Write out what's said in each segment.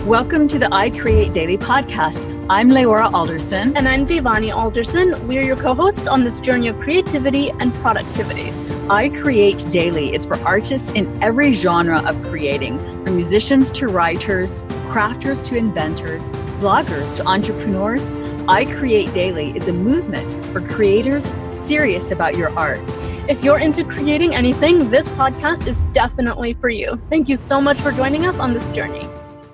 Welcome to the I Create Daily podcast. I'm Leora Alderson. And I'm Devani Alderson. We are your co-hosts on this journey of creativity and productivity. I Create Daily is for artists in every genre of creating, from musicians to writers, crafters to inventors, bloggers to entrepreneurs. I Create Daily is a movement for creators serious about your art. If you're into creating anything, this podcast is definitely for you. Thank you so much for joining us on this journey.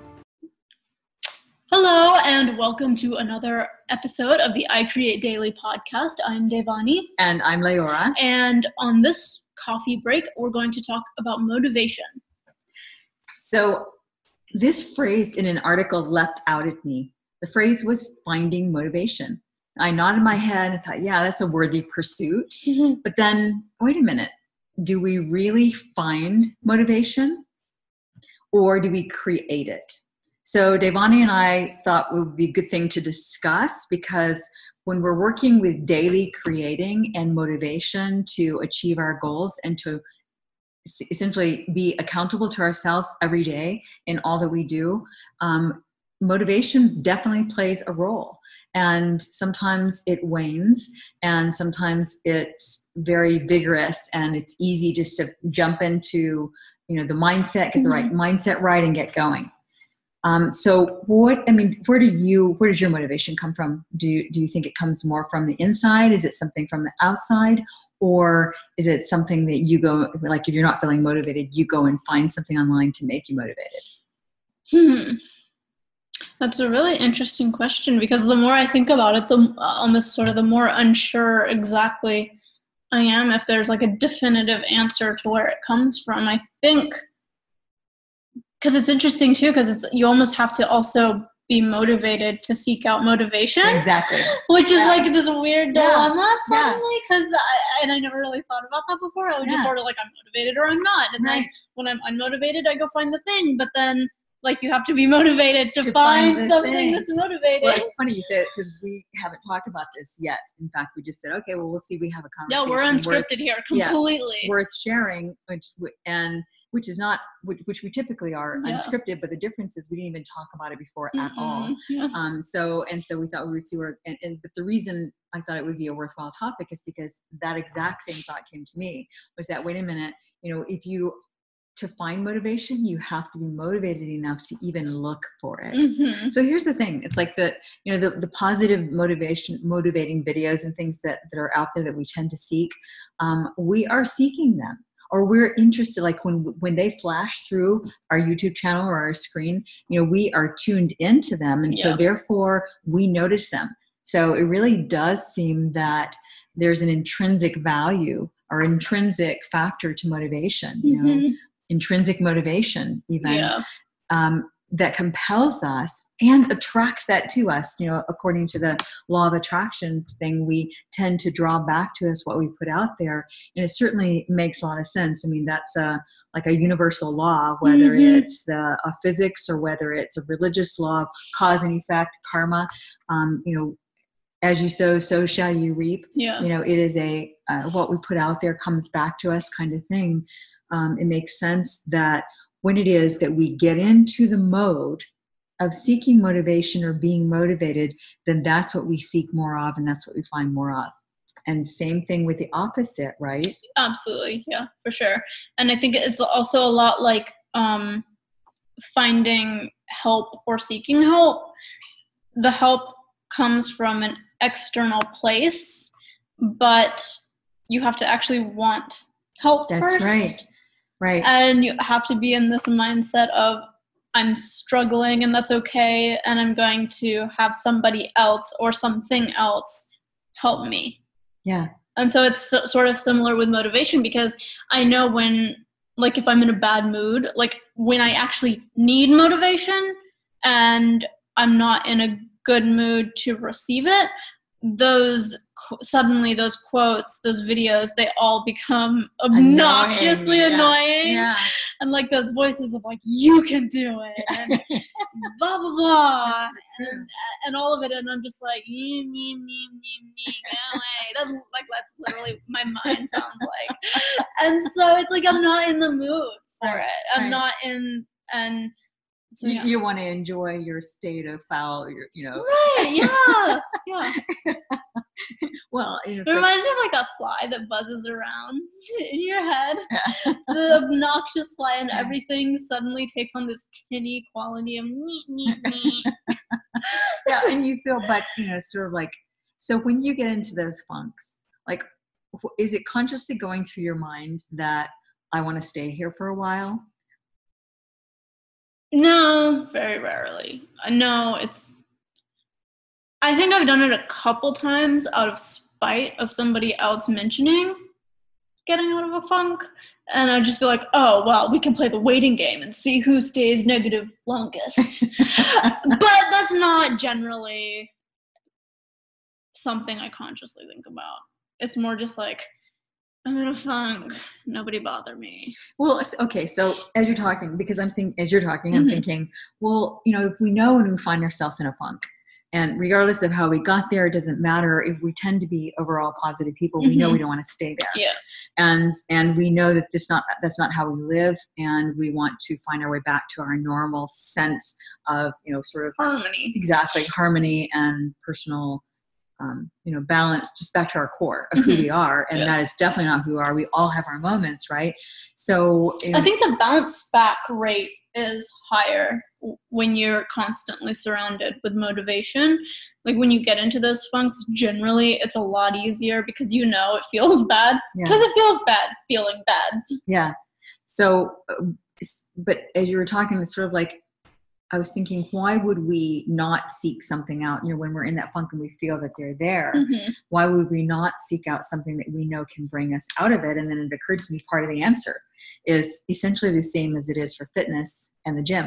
Hello, and welcome to another episode of the I Create Daily podcast. I'm Devani. And I'm Leora. And on this coffee break, we're going to talk about motivation. So this phrase in an article leapt out at me. The phrase was finding motivation. I nodded my head and thought, yeah, that's a worthy pursuit. Mm-hmm. But then, wait a minute. Do we really find motivation? Or do we create it? So Devani and I thought it would be a good thing to discuss, because when we're working with daily creating and motivation to achieve our goals and to essentially be accountable to ourselves every day in all that we do, motivation definitely plays a role. And sometimes it wanes, and sometimes it's very vigorous, and it's easy just to jump into, the mindset, get the right mindset right, and get going. So where does your motivation come from? Do you think it comes more from the inside? Is it something from the outside? Or is it something that you go, like if you're not feeling motivated, you go and find something online to make you motivated? That's a really interesting question, because the more I think about it, the more unsure exactly I am if there's like a definitive answer to where it comes from. I think, because it's interesting too, because you almost have to also be motivated to seek out motivation. Exactly. Which is like this weird dilemma suddenly, because I never really thought about that before. I would just sort of like, I'm motivated or I'm not. And then when I'm unmotivated, I go find the thing. But then you have to be motivated to find something that's motivating. Well, it's funny you say it, because we haven't talked about this yet. In fact, we just said, okay, well, we'll see. We have a conversation. Yeah, we're unscripted here completely. Worth sharing, which we typically are unscripted, but the difference is we didn't even talk about it before at all. Yeah. So we thought we would see where, but the reason I thought it would be a worthwhile topic is because that exact same thought came to me, was that, wait a minute, to find motivation, you have to be motivated enough to even look for it. Mm-hmm. So here's the thing. It's like the positive motivating videos and things that are out there that we tend to seek. We are seeking them, or we're interested, like when they flash through our YouTube channel or our screen, we are tuned into them. And so therefore we notice them. So it really does seem that there's an intrinsic value or intrinsic factor to motivation, intrinsic motivation even, that compels us and attracts that to us. According to the law of attraction thing, we tend to draw back to us what we put out there. And it certainly makes a lot of sense. I mean, that's like a universal law, whether it's the physics or whether it's a religious law of cause and effect, karma. As you sow, so shall you reap. It is what we put out there comes back to us kind of thing. It makes sense that when it is that we get into the mode of seeking motivation or being motivated, then that's what we seek more of, and that's what we find more of. And same thing with the opposite, right? Absolutely. Yeah, for sure. And I think it's also a lot like finding help or seeking help. The help comes from an external place, but you have to actually want help first. That's right. Right. And you have to be in this mindset of, I'm struggling and that's okay, and I'm going to have somebody else or something else help me. Yeah. And so it's sort of similar with motivation, because I know when, like, if I'm in a bad mood, like when I actually need motivation and I'm not in a good mood to receive it, those quotes, those videos, they all become obnoxiously annoying. Yeah. And like those voices of like, you can do it, and blah, blah, blah. And all of it. And I'm just like, me. That's literally my mind sounds like. And so it's like, I'm not in the mood for it. I'm not in, and So, you want to enjoy your state of foul, Right, yeah, yeah. Well, it reminds me of like a fly that buzzes around in your head. The obnoxious fly, and everything suddenly takes on this tinny quality of neat, neat, neat. Yeah, and you feel, but sort of like, so when you get into those funks, like, is it consciously going through your mind that I want to stay here for a while? No, very rarely. No, I think I've done it a couple times out of spite of somebody else mentioning getting out of a funk. And I'd just be like, oh, well, we can play the waiting game and see who stays negative longest. But that's not generally something I consciously think about. It's more just like, I'm in a funk. Nobody bother me. Well, okay. So as you're talking, because I'm thinking, well, if we know when we find ourselves in a funk, and regardless of how we got there, it doesn't matter. If we tend to be overall positive people, we know we don't want to stay there. Yeah. And we know that that's not how we live, and we want to find our way back to our normal sense of, sort of harmony. Exactly, harmony and personal balance, just back to our core of who we are. And that is definitely not who we are. We all have our moments, right? So I think the bounce back rate is higher when you're constantly surrounded with motivation. Like when you get into those funks, generally it's a lot easier because it feels bad. Because it feels bad feeling bad. Yeah. So, but as you were talking, it's sort of like, I was thinking, why would we not seek something out? When we're in that funk and we feel that they're there, why would we not seek out something that we know can bring us out of it? And then it occurred to me, part of the answer is essentially the same as it is for fitness and the gym.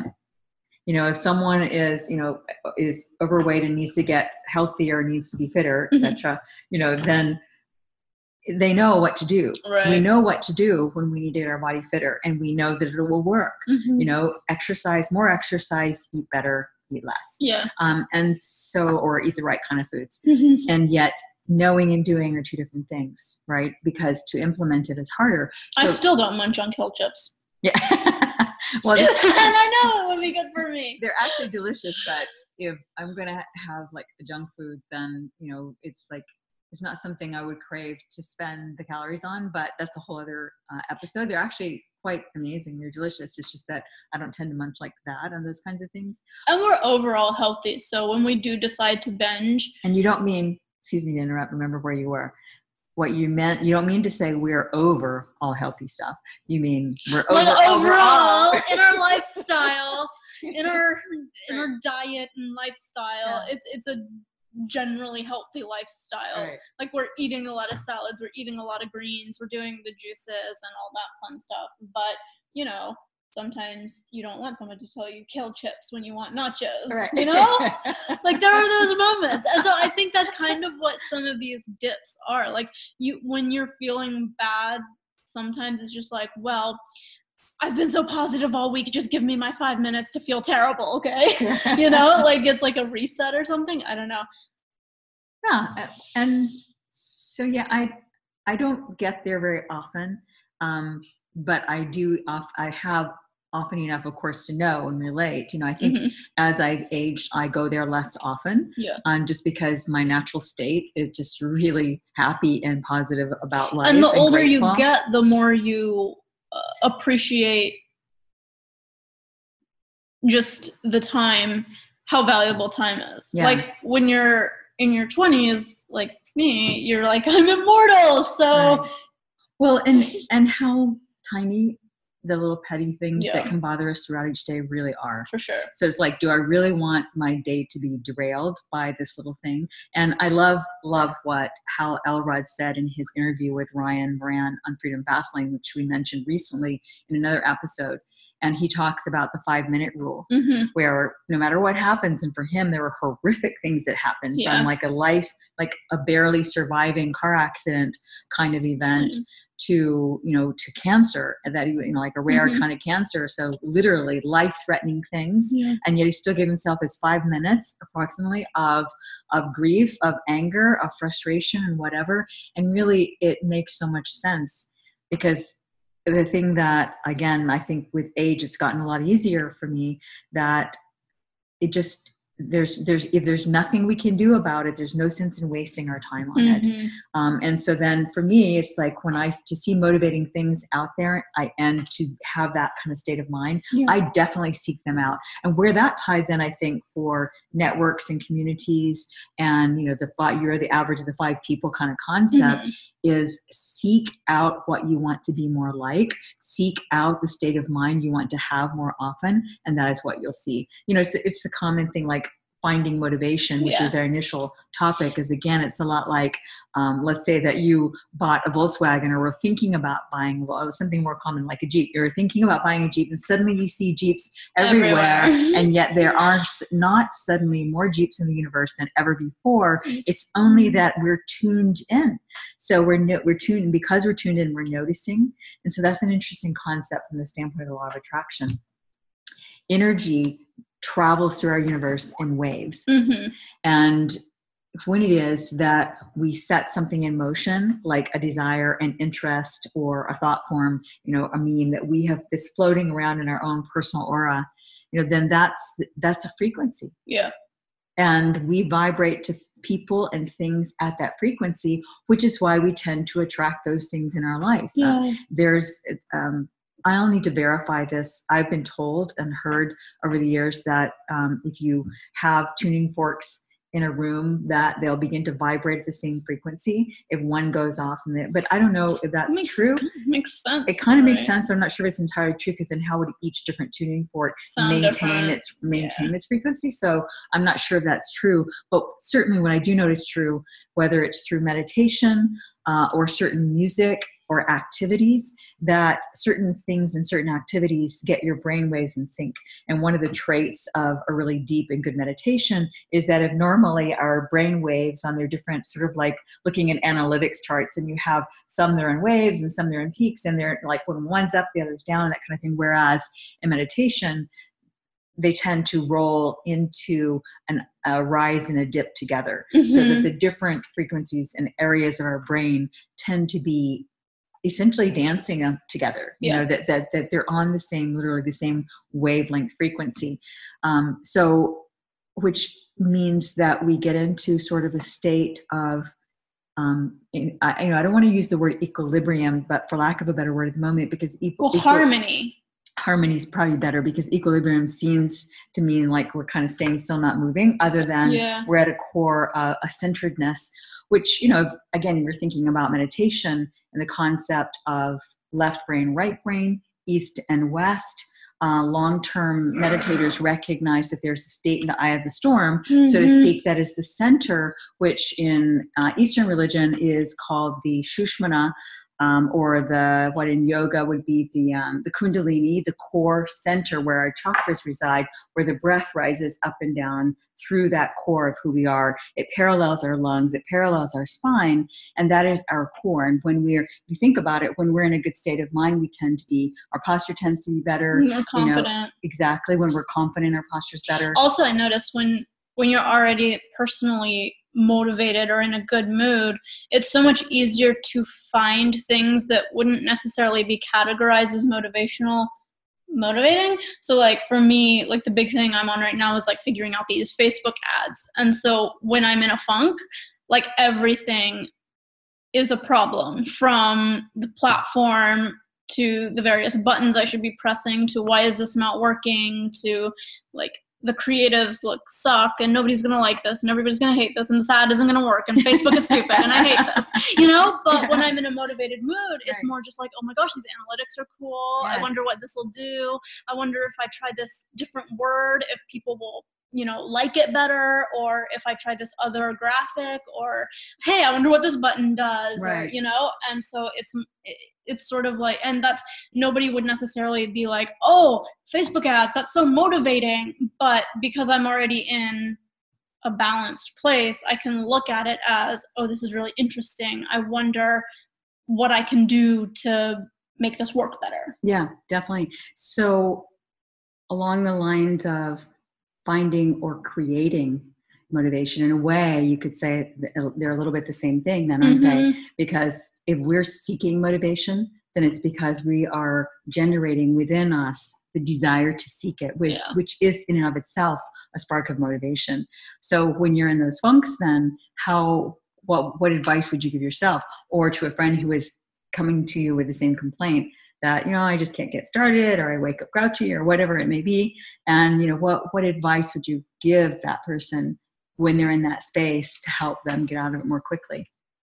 If someone is overweight and needs to get healthier, needs to be fitter, etc., then they know what to do. Right. We know what to do when we need to get our body fitter, and we know that it will work. Exercise, more exercise, eat better, eat less. Yeah. And so, or eat the right kind of foods. And yet knowing and doing are two different things, right? Because to implement it is harder. So, I still don't munch on kale chips. Yeah. Well, and I know it would be good for me. They're actually delicious, but if I'm going to have like the junk food, then, it's like, it's not something I would crave to spend the calories on, but that's a whole other episode. They're actually quite amazing. They're delicious. It's just that I don't tend to munch like that on those kinds of things. And we're overall healthy. So when we do decide to binge. And you don't mean, excuse me to interrupt, remember where you were. What you meant, you don't mean to say we're over all healthy stuff. You mean we're overall in our lifestyle, in our diet and lifestyle. Yeah. It's a generally healthy lifestyle. Right. Like we're eating a lot of salads, we're eating a lot of greens, we're doing the juices and all that fun stuff. But sometimes you don't want someone to tell you kill chips when you want nachos. Right. Like there are those moments. And so I think that's kind of what some of these dips are. Like when you're feeling bad, sometimes it's just like, well, I've been so positive all week. Just give me my 5 minutes to feel terrible, okay? Like it's like a reset or something. I don't know. Yeah, and so I don't get there very often, but I do. I have often enough, of course, to know and relate. I think as I aged, I go there less often. Yeah. Just because my natural state is just really happy and positive about life. And the older grateful. You get, the more you appreciate just the time, how valuable time is. Yeah. Like when you're in your 20s, like me, you're like, I'm immortal. So, right. Well, and how tiny the little petty things that can bother us throughout each day really are. For sure. So it's like, do I really want my day to be derailed by this little thing? And I love what Hal Elrod said in his interview with Ryan Moran on Freedom Fastlane, which we mentioned recently in another episode. And he talks about the 5-minute rule, where no matter what happens, and for him, there were horrific things that happened from like a barely surviving car accident kind of event to cancer, that like a rare kind of cancer. So literally life-threatening things. Yeah. And yet he still gave himself his 5 minutes approximately of grief, of anger, of frustration and whatever. And really it makes so much sense because the thing that, again, I think with age, it's gotten a lot easier for me, that it just, if there's nothing we can do about it, there's no sense in wasting our time on it. And so then for me, it's like when to see motivating things out there, and to have that kind of state of mind, I definitely seek them out. And where that ties in, I think, for networks and communities, and, you know, you're the average of the 5 people kind of concept, is seek out what you want to be more like, seek out the state of mind you want to have more often, and that is what you'll see. You know, it's the common thing, like finding motivation, which is our initial topic, is, again, it's a lot like, let's say that you bought a Volkswagen, or were thinking about buying something more common like a Jeep. You're thinking about buying a Jeep, and suddenly you see Jeeps everywhere. And yet there are not suddenly more Jeeps in the universe than ever before. It's only that we're tuned in. So we're tuned, because we're tuned in, we're noticing. And so that's an interesting concept from the standpoint of the law of attraction. Energy travels through our universe in waves. And when it is that we set something in motion, like a desire, an interest, or a thought form, you know, a meme that we have this floating around in our own personal aura, you know, then that's a frequency. And we vibrate to people and things at that frequency, which is why we tend to attract those things in our life. I'll need to verify this. I've been told and heard over the years that if you have tuning forks in a room, that they'll begin to vibrate at the same frequency if one goes off. But I don't know if that's true. Makes sense. It kind of makes sense, but I'm not sure if it's entirely true, because then how would each different tuning fork maintain its frequency? So I'm not sure if that's true. But certainly what I do know is true, whether it's through meditation or certain music or activities, that certain things and certain activities get your brain waves in sync. And one of the traits of a really deep and good meditation is that if normally our brain waves on their different, sort of like looking at analytics charts, and you have some that are in waves and some that are in peaks, and they're like, when one's up, the other's down, that kind of thing. Whereas in meditation, they tend to roll into a rise and a dip together, so that the different frequencies and areas of our brain tend to be essentially dancing together, you know, that they're on literally the same wavelength frequency. So, which means that we get into sort of a state of, I don't want to use the word equilibrium, but for lack of a better word at the moment, because harmony. Harmony is probably better, because equilibrium seems to mean like we're kind of staying still, not moving, other than we're at a core, a centeredness, which, you know, again, you're thinking about meditation and the concept of left brain, right brain, east and west. Long-term meditators recognize that there's a state in the eye of the storm, so to speak, that is the center, which in Eastern religion is called the Shushmana, or what in yoga would be the Kundalini, the core center where our chakras reside, where the breath rises up and down through that core of who we are. It parallels our lungs, it parallels our spine, and that is our core. And when if you think about it, when we're in a good state of mind, our posture tends to be better. More confident. You know, exactly. When we're confident, our posture's better. Also, I noticed when you're already personally motivated or in a good mood, it's so much easier to find things that wouldn't necessarily be categorized as motivating. So like for me, like the big thing I'm on right now is like figuring out these Facebook ads. And so when I'm in a funk, like everything is a problem, from the platform to the various buttons I should be pressing, to why is this not working, to like the creatives suck and nobody's going to like this and everybody's going to hate this and this ad isn't going to work and Facebook is stupid and I hate this, you know? But when I'm in a motivated mood, it's more just like, oh my gosh, these analytics are cool. I wonder what this will do. I wonder if I try this different word, if people will, you know, like it better, or if I try this other graphic, or, hey, I wonder what this button does, or, you know? And so it's sort of like, and that's, nobody would necessarily be like, oh, Facebook ads, that's so motivating. But because I'm already in a balanced place, I can look at it as, oh, this is really interesting. I wonder what I can do to make this work better. Yeah, definitely. So along the lines of finding or creating motivation, in a way, you could say they're a little bit the same thing then, aren't they? Because if we're seeking motivation, then it's because we are generating within us the desire to seek it, which is in and of itself a spark of motivation. So when you're in those funks, then what advice would you give yourself, or to a friend who is coming to you with the same complaint that, I just can't get started, or I wake up grouchy, or whatever it may be? And, what advice would you give that person when they're in that space to help them get out of it more quickly?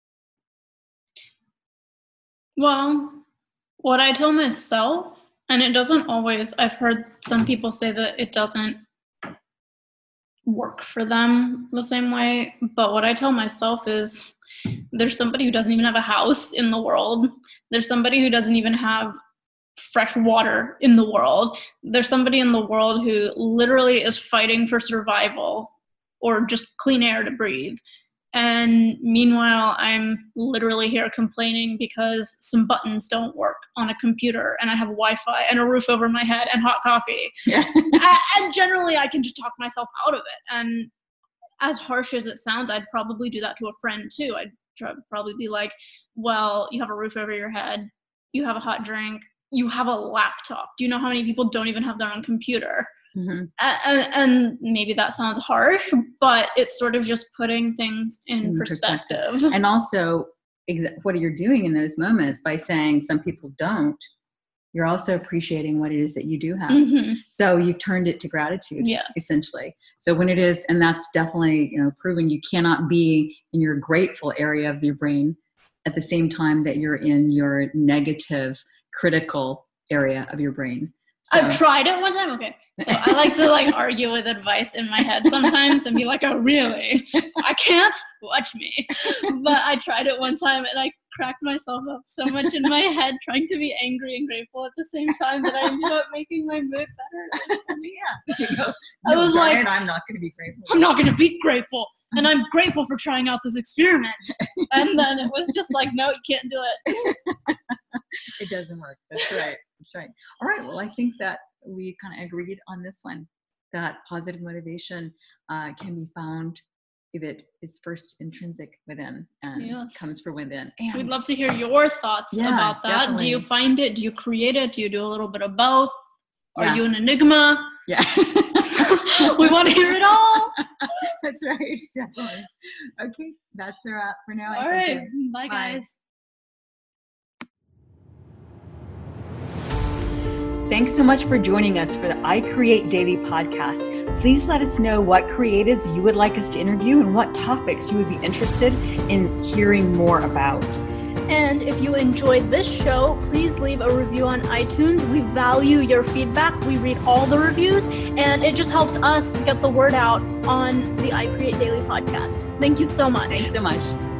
Well, what I tell myself, and it doesn't always, I've heard some people say that it doesn't work for them the same way, but what I tell myself is there's somebody who doesn't even have a house in the world. There's somebody who doesn't even have fresh water in the world. There's somebody in the world who literally is fighting for survival or just clean air to breathe. And meanwhile, I'm literally here complaining because some buttons don't work on a computer, and I have Wi-Fi and a roof over my head and hot coffee. Yeah. And generally, I can just talk myself out of it. And as harsh as it sounds, I'd probably do that to a friend too. I'd probably be like, well, you have a roof over your head, you have a hot drink, you have a laptop. Do you know how many people don't even have their own computer? Mm-hmm. And maybe that sounds harsh, but it's sort of just putting things in perspective. And also, what you're doing in those moments by saying some people don't, you're also appreciating what it is that you do have. Mm-hmm. So you've turned it to gratitude, essentially. So when it is, and that's definitely, proven, you cannot be in your grateful area of your brain at the same time that you're in your negative, critical area of your brain. So. I've tried it one time. Okay. So I like to argue with advice in my head sometimes and be like, oh, really? I can't? Watch me. But I tried it one time and I cracked myself up so much in my head trying to be angry and grateful at the same time that I ended up making my mood better. I was like, I'm not going to be grateful. I'm not going to be grateful. And I'm grateful for trying out this experiment. And then it was just like, no, you can't do it. It doesn't work. That's right. That's right. All right. Well, I think that we kind of agreed on this one, that positive motivation can be found if it is first intrinsic within and comes from within. And we'd love to hear your thoughts about that. Definitely. Do you find it? Do you create it? Do you do a little bit of both? Are you an enigma? Yeah. We want to hear it all. That's right. Definitely. Okay. That's a wrap for now. All right. Bye, guys. Thanks so much for joining us for the I Create Daily podcast. Please let us know what creatives you would like us to interview and what topics you would be interested in hearing more about. And if you enjoyed this show, please leave a review on iTunes. We value your feedback. We read all the reviews, and it just helps us get the word out on the I Create Daily podcast. Thank you so much. Thanks so much.